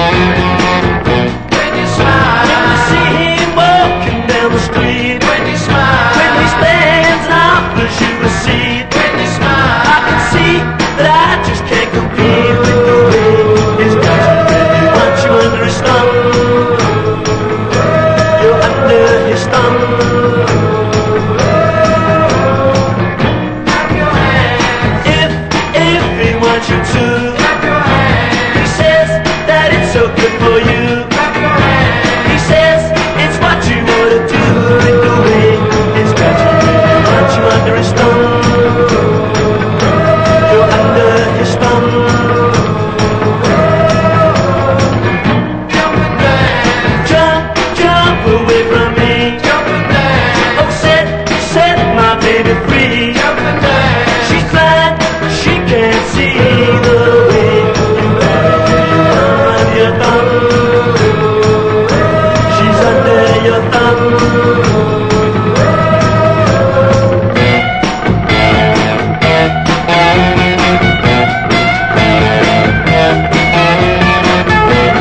When you smile, You can see him walking down the street. when you smile, When he stands and offers you a seat, when you smile, I can see that I just can't compete with the way his guys really want you under his thumb. You're under his thumb. clap your hands, If he wants you to, clap your hands, he says that it's so good for you. clap your hands, He says it's what you want to do with the way his guys really want you under his thumb. You're under his thumb. jump and dance, Jump away from me. jump and dance, Oh, set my baby free. jump and dance, She's blind, she can't see the way you got your thumb.